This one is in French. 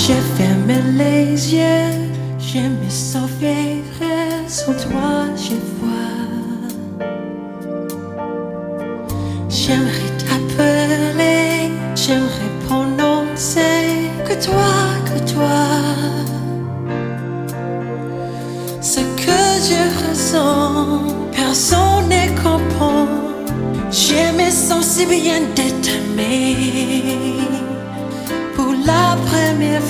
J'ai fermé les yeux, je me sauverai sans toi, je vois. J'aimerais t'appeler, j'aimerais prononcer que toi. Ce que je ressens, personne ne comprend. Je me sens si bien de t'aimer pour la première fois.